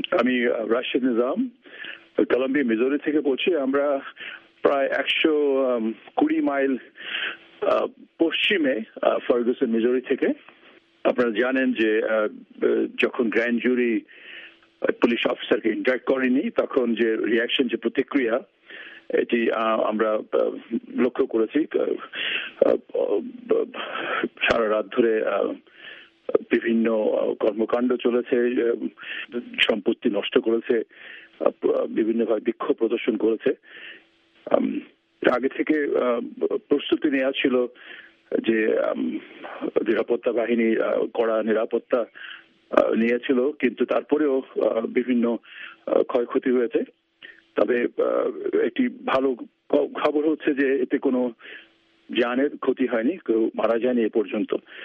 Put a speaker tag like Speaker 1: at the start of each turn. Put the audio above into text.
Speaker 1: আমি রাশিদ নিজাম, কলম্বিয়া মিজোরি থেকে বলছি। আমরা প্রায় 120 মাইল পশ্চিমে ফার্গুসন মিজোরি থেকে। আপনারা জানেন যে যখন গ্র্যান্ড জুরি পুলিশ অফিসারকে ইন্টারেক্ট করেনি, তখন যে রিয়াকশন, যে প্রতিক্রিয়া, এটি আমরা লক্ষ্য করেছি। সারা রাত ধরে বিভিন্ন কর্মকাণ্ড চলেছে, সম্পত্তি নষ্ট করেছে, বিভিন্নভাবে বিক্ষোভ প্রদর্শন করেছে। আগে থেকে প্রস্তুতি নেওয়া ছিল যে নিরাপত্তা বাহিনী কড়া নিরাপত্তা নিয়েছিল, কিন্তু তারপরেও বিভিন্ন ক্ষয়ক্ষতি হয়েছে। তবে একটি ভালো খবর হচ্ছে যে এতে কোনো জানের ক্ষতি হয়নি, কেউ মারা যায়নি এ পর্যন্ত।